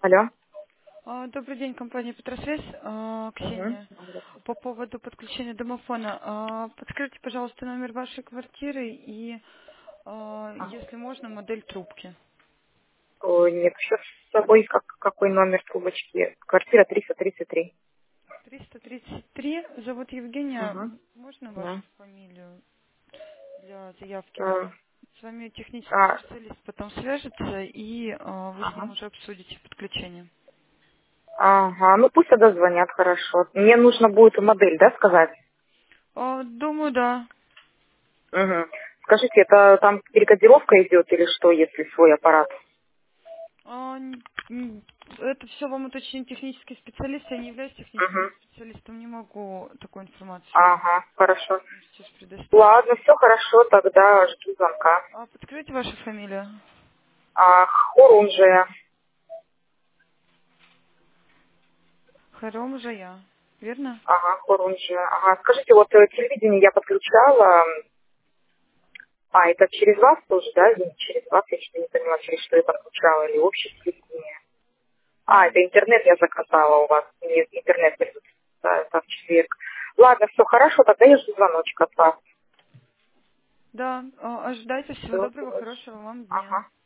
Алло. Добрый день, компания Петросвязь, Угу. Ксения. По поводу подключения домофона. Подскажите, пожалуйста, номер вашей квартиры и, если можно, модель трубки. Ой, нет, сейчас с собой какой номер трубочки? Квартира 333. 333. Зовут Евгения. Угу. Можно вашу Да. фамилию для заявки? Э, С вами технический а, специалист потом свяжется, и вы с ним ага. уже обсудите подключение. Ага, ну пусть тогда звонят, хорошо. Мне нужно будет модель, да, сказать? Думаю, да. Угу. Скажите, это там перекодировка идет или что, если свой аппарат? Это все вам уточнит технический специалист. Я не являюсь техническим Угу. специалистом, не могу такую информацию Ага, хорошо. сейчас предоставить. Ладно, все хорошо, тогда жду звонка. Подскажите вашу фамилию. Хорунжия. Харом Жая, верно? Ага, Хорунжия. Ага, скажите, вот телевидение я подключала. Это через вас тоже, да? Извините, через вас, я что-то не поняла, через что я подключала, или общее телевидение. А, Это интернет я заказала у вас. Нет, интернет присутствует, да, это в четверг. Ладно, все хорошо, тогда я жду звоночек от вас. да, ожидайте. Всего Всё, доброго, хорошего вам дня. ага.